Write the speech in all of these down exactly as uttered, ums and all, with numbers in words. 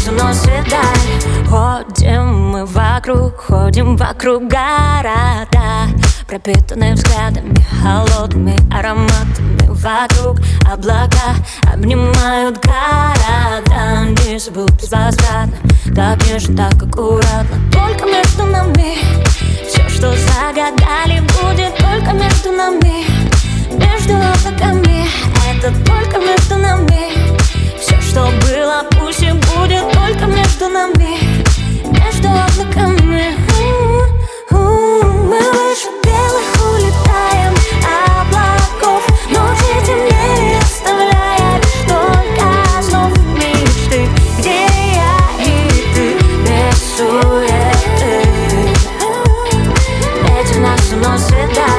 нас уносит даль. Ходим мы вокруг, ходим вокруг города, пропитанные взглядами, холодными ароматами. Вокруг облака обнимают города. Не забыл безвозвратно, так нежно, так аккуратно. Только между нами все, что загадали, будет только между нами. Между облаками, это только между нами. Все, что было, пусть и будет только между нами. Между облаками. Мы выше белых улетаем облаков. Ночи темнее, оставляя лишь только снов мечты, где я и ты без суеты. Ветер нас уносит даль.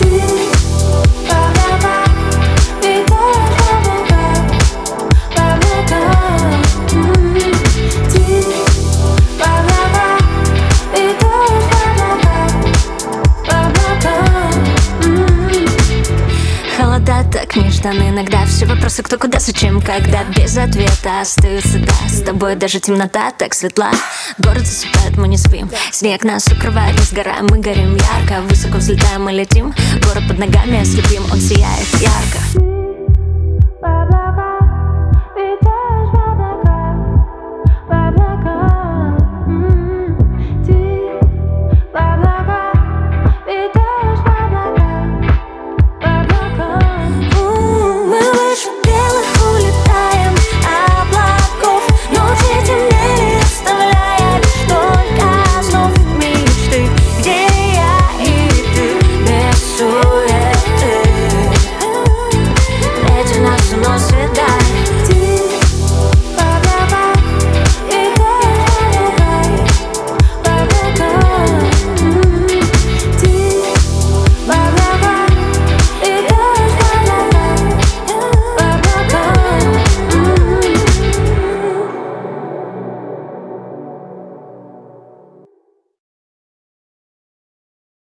Так нежданно иногда все вопросы, кто, куда, зачем, когда. Без ответа остаются, да. С тобой даже темнота так светла. Город засыпает, мы не спим. Снег нас укрывает, не сгораем, мы горим ярко. Высоко взлетаем и летим. Город под ногами ослепим, он сияет ярко.